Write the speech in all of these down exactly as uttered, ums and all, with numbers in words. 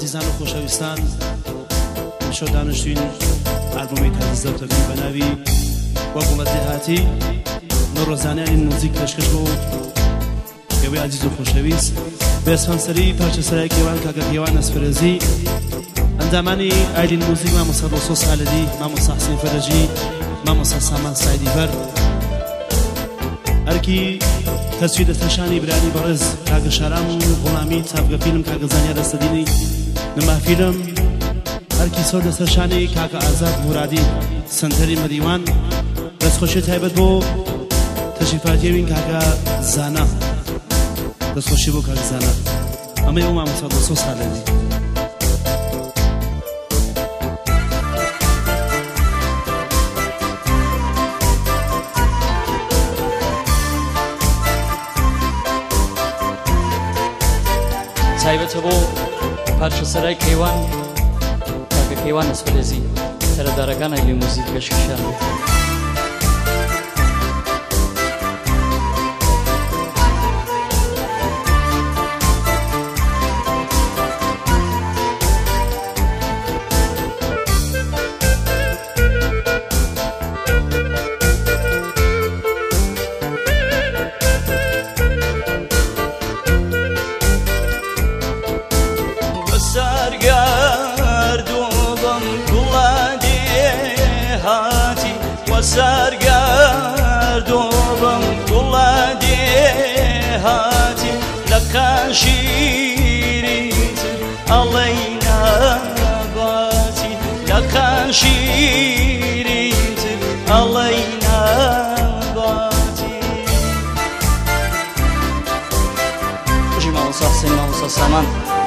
عزیزان و خۆشەویستان شۆ دانیشتوین ئالبۆمی تازەزەوتەکەی بە ناوی وەگوڵەتی هاتی نۆڕۆزانیانی موزیک پێشکەش بۆ ئێوەی عزیز و خۆشەویست بێسپانسەری پارچەسەرای کێوان کاکە کێوان ئەسپەرێزی ئەندامانی ئایلین موزیک مامۆستا ڕۆسۆس خالدی مامۆستا حسین فەرەجی مامۆستا سامان سایدیفەر ئەرکی تەسوی دەستنیشانی برانی بەڕێز کاکە شارام و غوڵامی چاپگە فیلم کاکە زانیار دەستەدینی نما فیلم هەرکی سۆ دەستنیشانی کاکە ئازاد مرادی سنتەری مەریوان دەستخۆشی تایبەت بۆ تەشریفاتیەوین کاکە زانا دەستخۆشی بۆ کاکە زانا ئەمەی ئەو مامۆستا ڕۆسۆس خالدی تایبەتە بۆ پارچەسەرای کەیوان کاکە کەیوان ئەسپەرێزی سەرەدارەکان ئایلین موزیک پێشکەشیان بێت. سرگردوبم گلدی هاتی لکن شیریت علینا باتی لکن شیریت علینا باتی بجی مامۆستا حسین مامۆستا سامان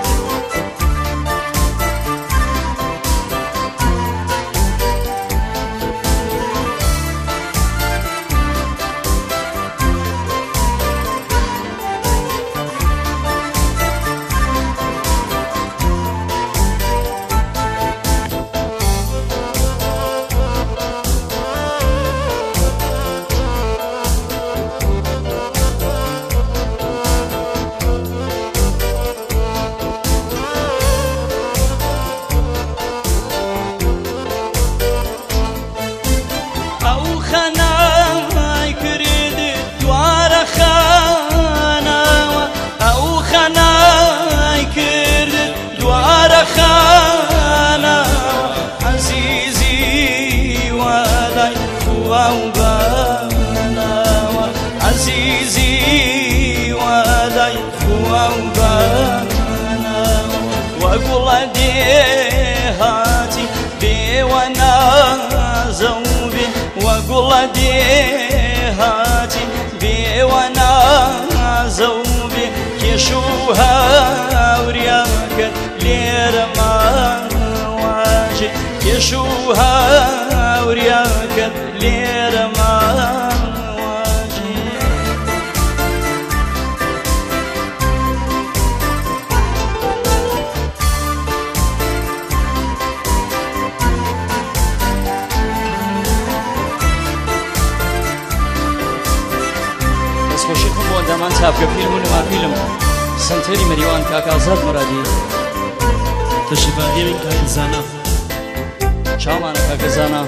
عزيزي ولاي خوابانا وأقول دي هاتي بي وانا زوبي وأقول دي هاتي بي وانا زوبي كيشوها ورياك ليرما واجي كيشوها ورياك ليرما دەستخۆشی خۆم بۆ ئەندامان چاپکە فیلم و نما فیلم سنتەری مەریوان کاکە ئازاد مرادی تەشریفاتیەوین کاکە زانا چاومانە کاکە زانا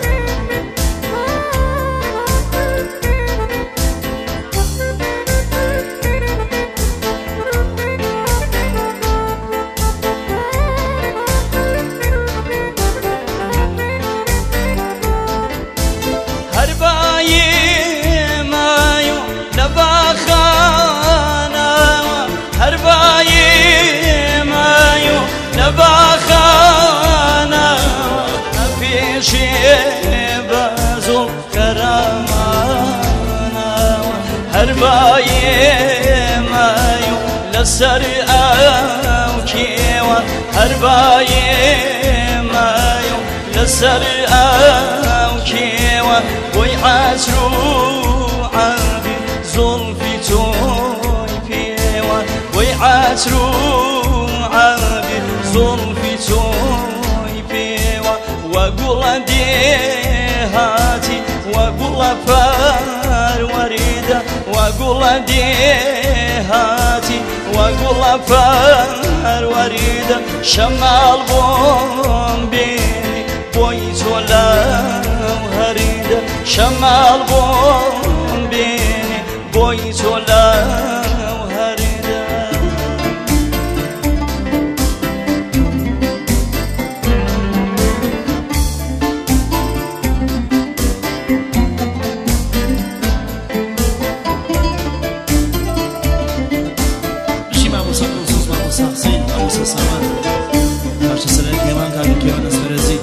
باخانا پیشی بازو کرامانا هر بای مایو لسر او کیوان هر بای مایو لسر او کیوان وی عصرو عبی ظلفی توی پیوان وی عصرو عبی ظلفي توي بيوا وأقول دي هاتي وأقول فار وريدة وأقول دي هاتي وقل پروریده شمال بوم بینی بوی تولا هریده شمال بوم بینی بوی تولا هریده ساخسين أو سسمان هرش سرای کیوان کاری کیوان اسفرزی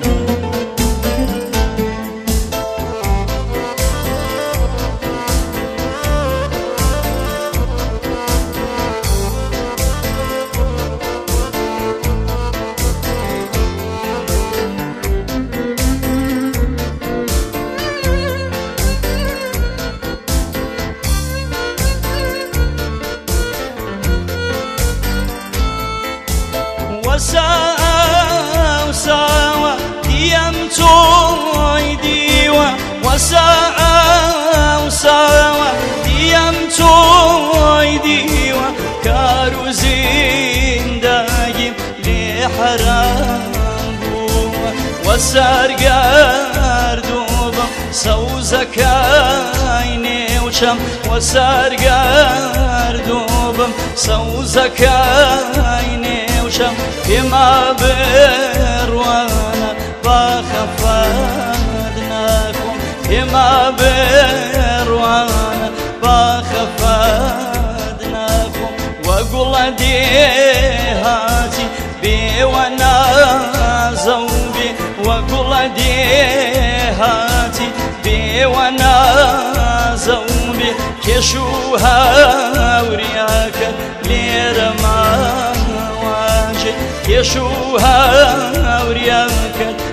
وساء وساء ديم توي ديوا وساء وساء ديم توي ديوا كارو زين دايم لحرام بوا وسرقار دوبا سوزك عيني وشم وسرقار دوبا سوزك عيني وشم فيما بروانا باخفادناكم فيما بروانا باخفادناكم وقل ديهاتي بي وانا زوبي وقل ديهاتي بي وانا زوبي كشوها ورياك ليرمان يشوها ورياك